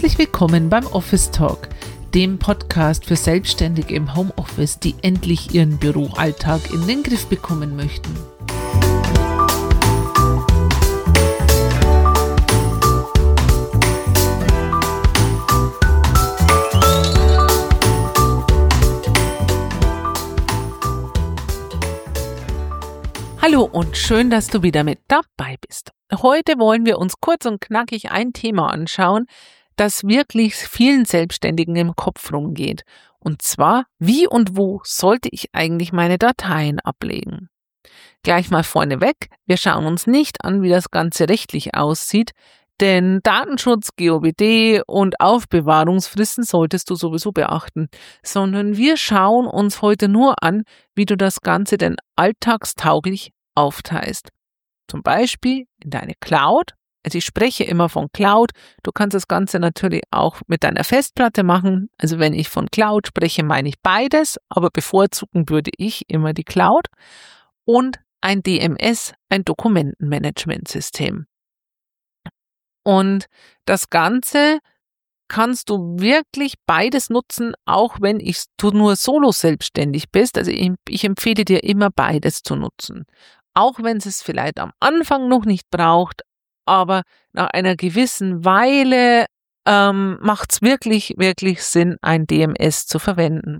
Herzlich willkommen beim Office Talk, dem Podcast für Selbstständige im Homeoffice, die endlich ihren Büroalltag in den Griff bekommen möchten. Hallo und schön, dass du wieder mit dabei bist. Heute wollen wir uns kurz und knackig ein Thema anschauen, das wirklich vielen Selbstständigen im Kopf rumgeht. Und zwar, wie und wo sollte ich eigentlich meine Dateien ablegen? Gleich mal vorneweg, wir schauen uns nicht an, wie das Ganze rechtlich aussieht, denn Datenschutz, GOBD und Aufbewahrungsfristen solltest du sowieso beachten, sondern wir schauen uns heute nur an, wie du das Ganze denn alltagstauglich aufteilst. Zum Beispiel in deine Cloud. Also ich spreche immer von Cloud. Du kannst das Ganze natürlich auch mit deiner Festplatte machen. Also wenn ich von Cloud spreche, meine ich beides, aber bevorzugen würde ich immer die Cloud und ein DMS, ein Dokumentenmanagementsystem. Und das Ganze kannst du wirklich beides nutzen, auch wenn du nur solo selbstständig bist. Also ich empfehle dir immer beides zu nutzen. Auch wenn es vielleicht am Anfang noch nicht braucht, aber nach einer gewissen Weile macht es wirklich, wirklich Sinn, ein DMS zu verwenden.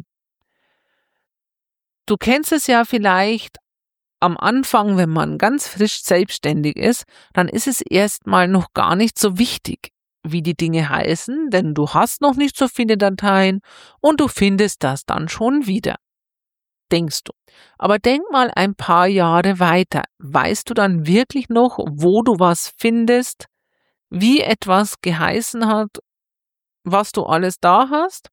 Du kennst es ja vielleicht am Anfang, wenn man ganz frisch selbstständig ist, dann ist es erstmal noch gar nicht so wichtig, wie die Dinge heißen, denn du hast noch nicht so viele Dateien und du findest das dann schon wieder. Denkst du. Aber denk mal ein paar Jahre weiter. Weißt du dann wirklich noch, wo du was findest, wie etwas geheißen hat, was du alles da hast?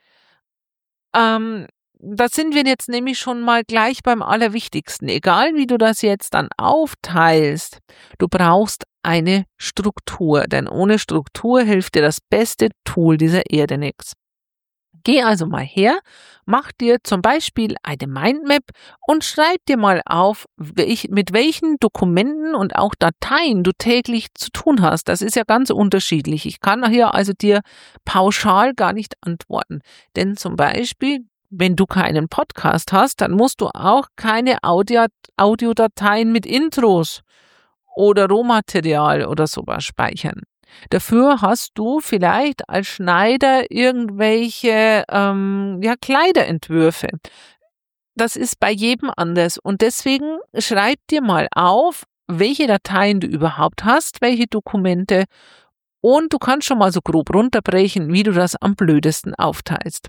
Da sind wir jetzt nämlich schon mal gleich beim Allerwichtigsten. Egal wie du das jetzt dann aufteilst, du brauchst eine Struktur, denn ohne Struktur hilft dir das beste Tool dieser Erde nichts. Geh also mal her, mach dir zum Beispiel eine Mindmap und schreib dir mal auf, mit welchen Dokumenten und auch Dateien du täglich zu tun hast. Das ist ja ganz unterschiedlich. Ich kann hier also dir pauschal gar nicht antworten. Denn zum Beispiel, wenn du keinen Podcast hast, dann musst du auch keine Audiodateien mit Intros oder Rohmaterial oder sowas speichern. Dafür hast du vielleicht als Schneider irgendwelche Kleiderentwürfe. Das ist bei jedem anders und deswegen schreib dir mal auf, welche Dateien du überhaupt hast, welche Dokumente und du kannst schon mal so grob runterbrechen, wie du das am blödesten aufteilst.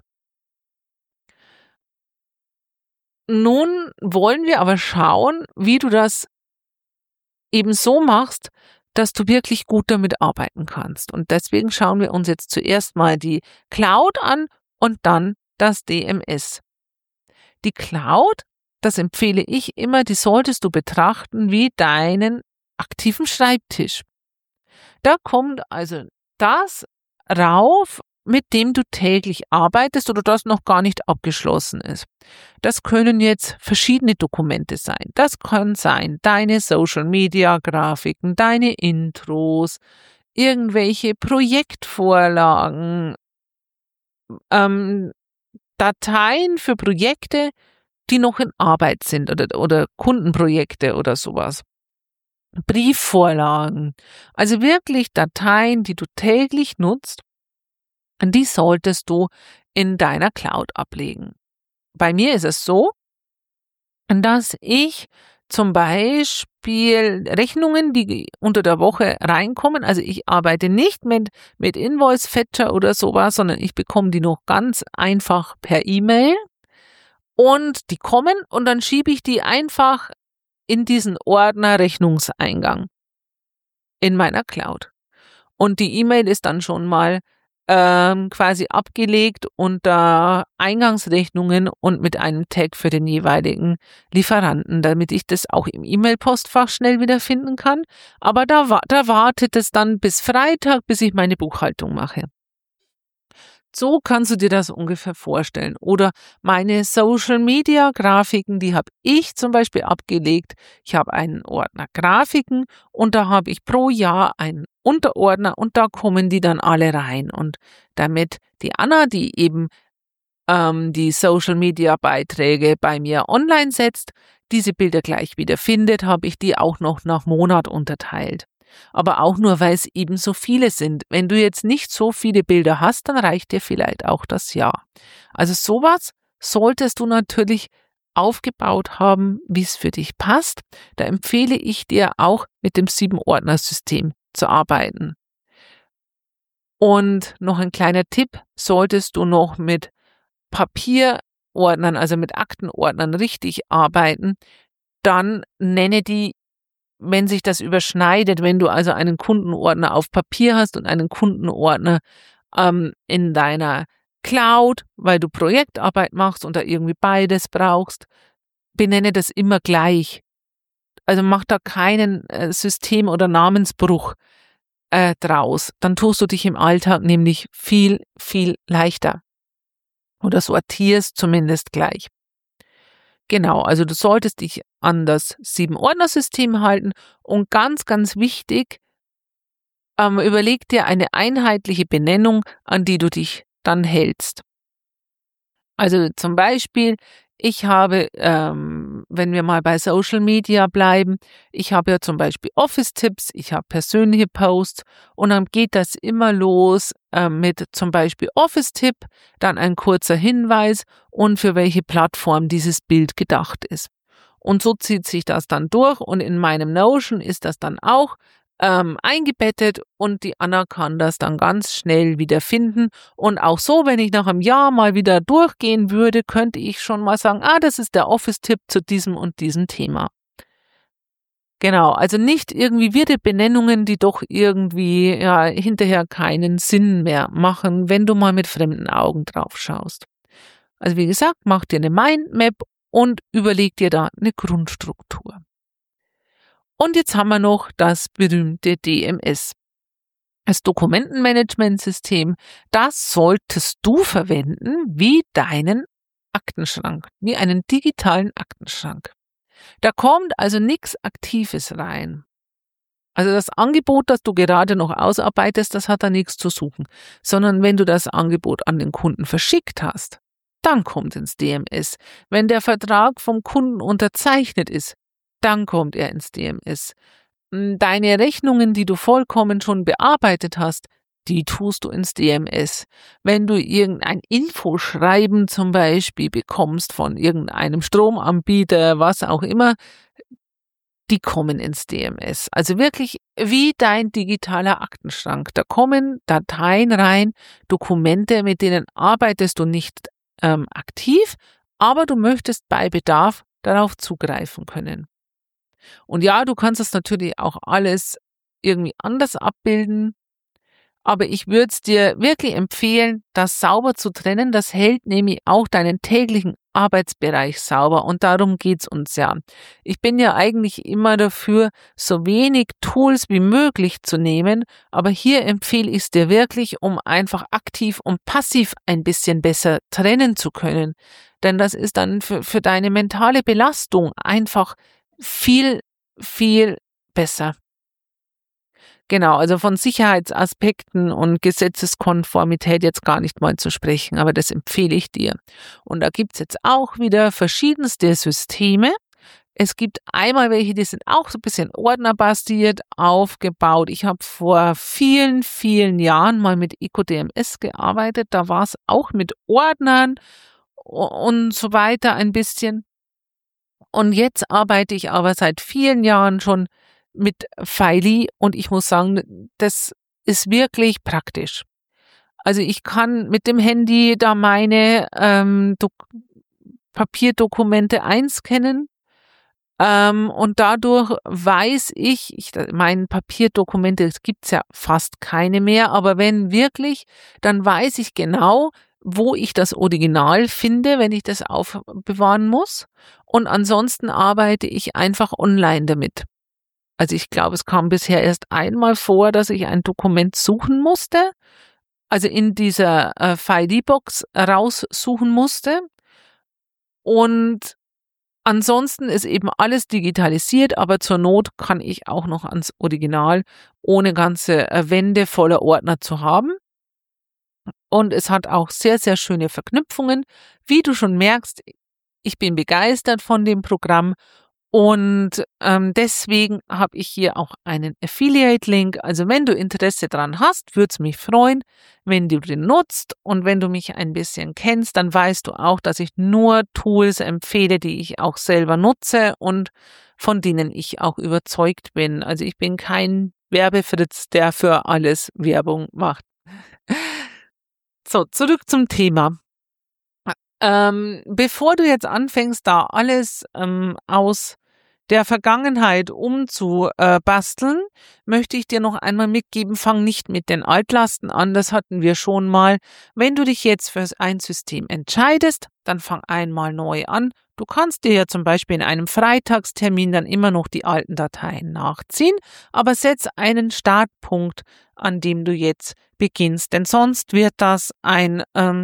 Nun wollen wir aber schauen, wie du das eben so machst, dass du wirklich gut damit arbeiten kannst. Und deswegen schauen wir uns jetzt zuerst mal die Cloud an und dann das DMS. Die Cloud, das empfehle ich immer, die solltest du betrachten wie deinen aktiven Schreibtisch. Da kommt also das rauf, mit dem du täglich arbeitest oder das noch gar nicht abgeschlossen ist. Das können jetzt verschiedene Dokumente sein. Das kann sein deine Social-Media-Grafiken, deine Intros, irgendwelche Projektvorlagen, Dateien für Projekte, die noch in Arbeit sind oder Kundenprojekte oder sowas. Briefvorlagen. Also wirklich Dateien, die du täglich nutzt. Die solltest du in deiner Cloud ablegen. Bei mir ist es so, dass ich zum Beispiel Rechnungen, die unter der Woche reinkommen, also ich arbeite nicht mit Invoice Fetcher oder sowas, sondern ich bekomme die noch ganz einfach per E-Mail und die kommen und dann schiebe ich die einfach in diesen Ordner Rechnungseingang in meiner Cloud. Und die E-Mail ist dann schon mal quasi abgelegt unter Eingangsrechnungen und mit einem Tag für den jeweiligen Lieferanten, damit ich das auch im E-Mail-Postfach schnell wieder finden kann. Aber da wartet es dann bis Freitag, bis ich meine Buchhaltung mache. So kannst du dir das ungefähr vorstellen. Oder meine Social-Media-Grafiken, die habe ich zum Beispiel abgelegt. Ich habe einen Ordner Grafiken und da habe ich pro Jahr einen Unterordner und da kommen die dann alle rein. Und damit die Anna, die eben die Social-Media-Beiträge bei mir online setzt, diese Bilder gleich wieder findet, habe ich die auch noch nach Monat unterteilt. Aber auch nur, weil es eben so viele sind. Wenn du jetzt nicht so viele Bilder hast, dann reicht dir vielleicht auch das Jahr. Also sowas solltest du natürlich aufgebaut haben, wie es für dich passt. Da empfehle ich dir auch mit dem 7-Ordner-System zu arbeiten. Und noch ein kleiner Tipp, solltest du noch mit Papierordnern, also mit Aktenordnern richtig arbeiten, dann nenne die, wenn sich das überschneidet, wenn du also einen Kundenordner auf Papier hast und einen Kundenordner in deiner Cloud, weil du Projektarbeit machst und da irgendwie beides brauchst, benenne das immer gleich. Also mach da keinen System- oder Namensbruch draus. Dann tust du dich im Alltag nämlich viel, viel leichter. Oder sortierst zumindest gleich. Genau, also du solltest dich an das 7-Ordner-System halten und ganz, ganz wichtig, überleg dir eine einheitliche Benennung, an die du dich dann hältst. Also zum Beispiel, ich habe, wenn wir mal bei Social Media bleiben, ich habe ja zum Beispiel Office-Tipps, ich habe persönliche Posts und dann geht das immer los mit zum Beispiel Office-Tipp, dann ein kurzer Hinweis und für welche Plattform dieses Bild gedacht ist. Und so zieht sich das dann durch und in meinem Notion ist das dann auch eingebettet und die Anna kann das dann ganz schnell wieder finden. Und auch so, wenn ich nach einem Jahr mal wieder durchgehen würde, könnte ich schon mal sagen, das ist der Office-Tipp zu diesem und diesem Thema. Genau, also nicht irgendwie wirre Benennungen, die doch irgendwie hinterher keinen Sinn mehr machen, wenn du mal mit fremden Augen drauf schaust. Also wie gesagt, mach dir eine Mindmap und überleg dir da eine Grundstruktur. Und jetzt haben wir noch das berühmte DMS. Das Dokumentenmanagementsystem, das solltest du verwenden wie deinen Aktenschrank, wie einen digitalen Aktenschrank. Da kommt also nichts Aktives rein. Also das Angebot, das du gerade noch ausarbeitest, das hat da nichts zu suchen, sondern wenn du das Angebot an den Kunden verschickt hast, dann kommt ins DMS. Wenn der Vertrag vom Kunden unterzeichnet ist, dann kommt er ins DMS. Deine Rechnungen, die du vollkommen schon bearbeitet hast, die tust du ins DMS. Wenn du irgendein Infoschreiben zum Beispiel bekommst von irgendeinem Stromanbieter, was auch immer, die kommen ins DMS. Also wirklich wie dein digitaler Aktenschrank. Da kommen Dateien rein, Dokumente, mit denen arbeitest du nicht aktiv, aber du möchtest bei Bedarf darauf zugreifen können. Und ja, du kannst es natürlich auch alles irgendwie anders abbilden, aber ich würde es dir wirklich empfehlen, das sauber zu trennen. Das hält nämlich auch deinen täglichen Arbeitsbereich sauber und darum geht's uns ja. Ich bin ja eigentlich immer dafür, so wenig Tools wie möglich zu nehmen, aber hier empfehle ich es dir wirklich, um einfach aktiv und passiv ein bisschen besser trennen zu können. Denn das ist dann für deine mentale Belastung einfach viel, viel besser. Genau, also von Sicherheitsaspekten und Gesetzeskonformität jetzt gar nicht mal zu sprechen, aber das empfehle ich dir. Und da gibt's jetzt auch wieder verschiedenste Systeme. Es gibt einmal welche, die sind auch so ein bisschen ordnerbasiert aufgebaut. Ich habe vor vielen, vielen Jahren mal mit EcoDMS gearbeitet. Da war es auch mit Ordnern und so weiter ein bisschen. Und jetzt arbeite ich aber seit vielen Jahren schon mit Filey und ich muss sagen, das ist wirklich praktisch. Also ich kann mit dem Handy da meine Papierdokumente einscannen und dadurch weiß meine Papierdokumente, es gibt's ja fast keine mehr, aber wenn wirklich, dann weiß ich genau, wo ich das Original finde, wenn ich das aufbewahren muss. Und ansonsten arbeite ich einfach online damit. Also ich glaube, es kam bisher erst einmal vor, dass ich ein Dokument suchen musste. also in dieser FID-Box raussuchen musste. Und ansonsten ist eben alles digitalisiert, aber zur Not kann ich auch noch ans Original, ohne ganze Wände voller Ordner zu haben. Und es hat auch sehr, sehr schöne Verknüpfungen. Wie du schon merkst, ich bin begeistert von dem Programm und deswegen habe ich hier auch einen Affiliate-Link. Also wenn du Interesse dran hast, würde es mich freuen, wenn du den nutzt. Und wenn du mich ein bisschen kennst, dann weißt du auch, dass ich nur Tools empfehle, die ich auch selber nutze und von denen ich auch überzeugt bin. Also ich bin kein Werbefritz, der für alles Werbung macht. So, zurück zum Thema. Bevor du jetzt anfängst, da alles aus der Vergangenheit umzubasteln, möchte ich dir noch einmal mitgeben, fang nicht mit den Altlasten an, das hatten wir schon mal. Wenn du dich jetzt für ein System entscheidest, dann fang einmal neu an. Du kannst dir ja zum Beispiel in einem Freitagstermin dann immer noch die alten Dateien nachziehen, aber setz einen Startpunkt, an dem du jetzt beginnst, denn sonst wird das ein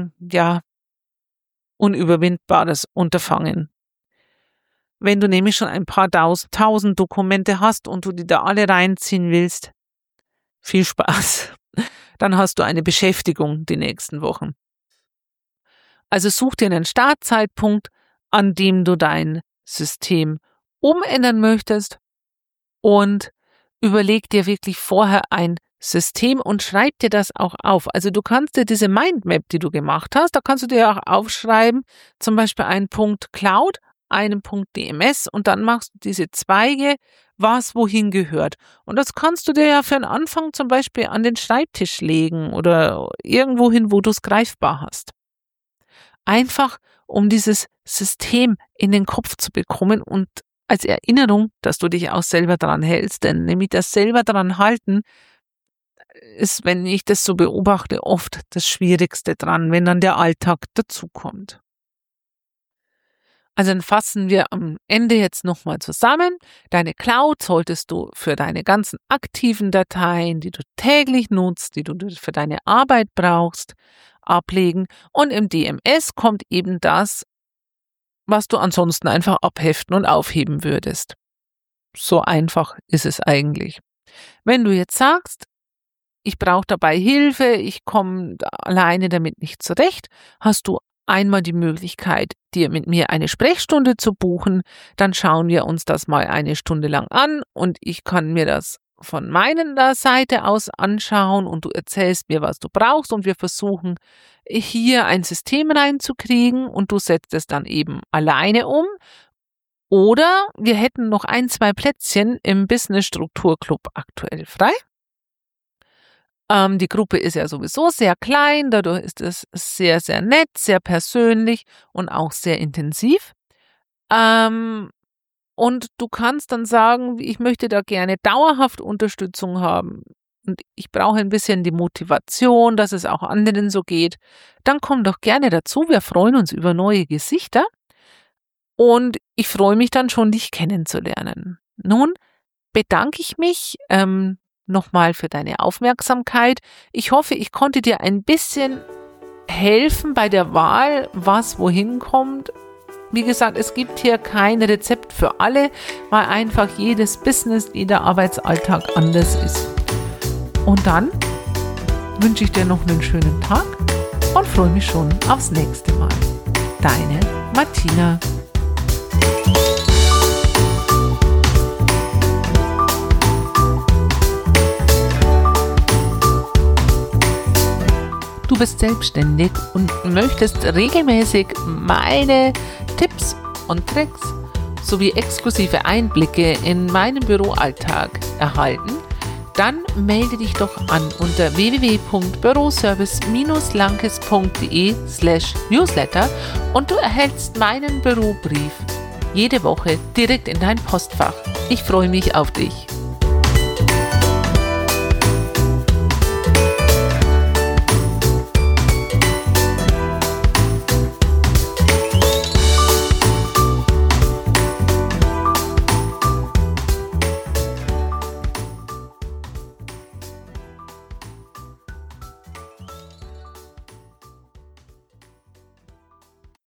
unüberwindbares Unterfangen. Wenn du nämlich schon ein paar tausend Dokumente hast und du die da alle reinziehen willst, viel Spaß. Dann hast du eine Beschäftigung die nächsten Wochen. Also such dir einen Startzeitpunkt, an dem du dein System umändern möchtest und überleg dir wirklich vorher ein System und schreib dir das auch auf. Also du kannst dir diese Mindmap, die du gemacht hast, da kannst du dir auch aufschreiben, zum Beispiel einen Punkt Cloud, einen Punkt DMS und dann machst du diese Zweige, was wohin gehört. Und das kannst du dir ja für den Anfang zum Beispiel an den Schreibtisch legen oder irgendwo hin, wo du es greifbar hast. Einfach, um dieses System in den Kopf zu bekommen und als Erinnerung, dass du dich auch selber dran hältst, denn nämlich das selber dran halten ist, wenn ich das so beobachte, oft das Schwierigste dran, wenn dann der Alltag dazukommt. Also dann fassen wir am Ende jetzt nochmal zusammen. Deine Cloud solltest du für deine ganzen aktiven Dateien, die du täglich nutzt, die du für deine Arbeit brauchst, ablegen. Und im DMS kommt eben das, was du ansonsten einfach abheften und aufheben würdest. So einfach ist es eigentlich. Wenn du jetzt sagst, ich brauche dabei Hilfe, ich komme alleine damit nicht zurecht, hast du einmal die Möglichkeit, dir mit mir eine Sprechstunde zu buchen. Dann schauen wir uns das mal eine Stunde lang an und ich kann mir das von meiner Seite aus anschauen und du erzählst mir, was du brauchst und wir versuchen hier ein System reinzukriegen und du setzt es dann eben alleine um. Oder wir hätten noch 1-2 Plätzchen im Business Strukturclub aktuell frei. Die Gruppe ist ja sowieso sehr klein, dadurch ist es sehr, sehr nett, sehr persönlich und auch sehr intensiv. Und du kannst dann sagen, ich möchte da gerne dauerhaft Unterstützung haben und ich brauche ein bisschen die Motivation, dass es auch anderen so geht. Dann komm doch gerne dazu, wir freuen uns über neue Gesichter und ich freue mich dann schon, dich kennenzulernen. Nun bedanke ich mich nochmal für deine Aufmerksamkeit. Ich hoffe, ich konnte dir ein bisschen helfen bei der Wahl, was wohin kommt. Wie gesagt, es gibt hier kein Rezept für alle, weil einfach jedes Business, jeder Arbeitsalltag anders ist. Und dann wünsche ich dir noch einen schönen Tag und freue mich schon aufs nächste Mal. Deine Martina. Du bist selbstständig und möchtest regelmäßig meine Tipps und Tricks sowie exklusive Einblicke in meinen Büroalltag erhalten, dann melde dich doch an unter www.büroservice-lankes.de/newsletter und du erhältst meinen Bürobrief jede Woche direkt in dein Postfach. Ich freue mich auf dich.